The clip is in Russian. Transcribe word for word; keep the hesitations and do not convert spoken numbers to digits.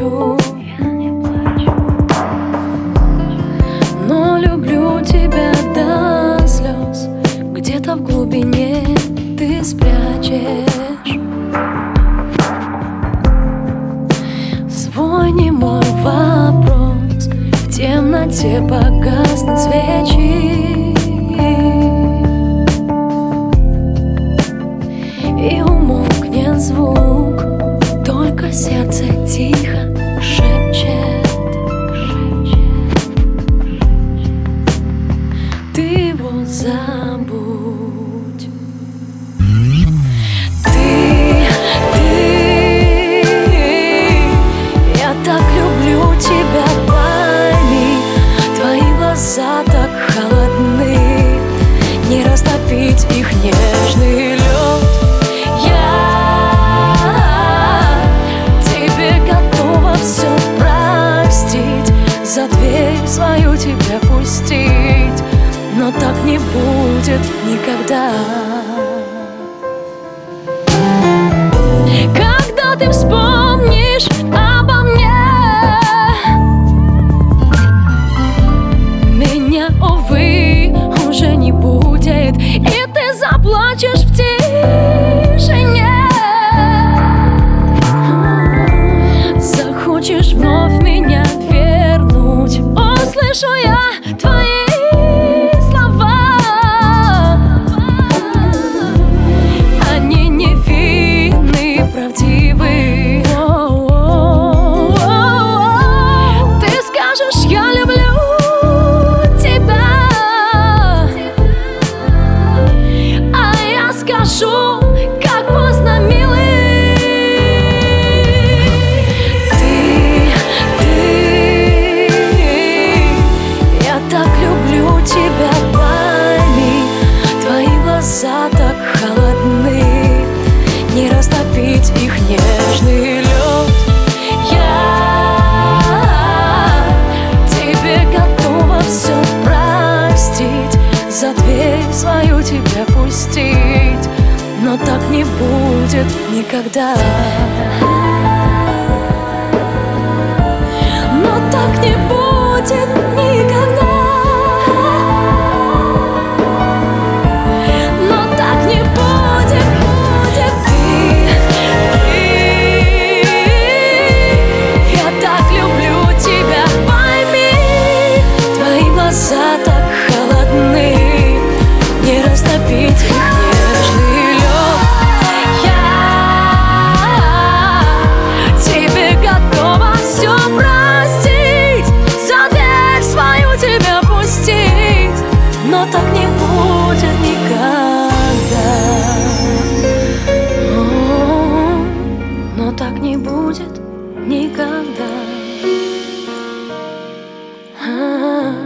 плачу, но люблю тебя до слез. Где-то в глубине ты спрячешь свой немой вопрос. В темноте погаснут свечи, и умолкнет звук, только сердце тихо шепчет. Ты его забудь. Ты, ты, я так люблю тебя, пойми. Твои глаза так холодны, не растопить их нежный лед. Все простить, за дверь свою тебя пустить, но так не будет никогда. Когда ты вспомнишь обо мне, меня, увы, уже не будет, и ты заплачешь в тишине. Хочешь вновь меня вернуть, услышу я твои слова. Они невинны, правдивы. Ты скажешь, я люблю тебя, а я скажу, как поздно, милый. Тебя, пойми, твои глаза так холодны, не растопить их нежный лед. Я тебе готова все простить, за дверь свою тебя пустить, но так не будет никогда. Но так не будет никогда. Глаза так холодны, не растопить их нежный лед. Я тебе готова все простить, за дверь свою тебя пустить, но так не будет никогда. О, но так не будет никогда.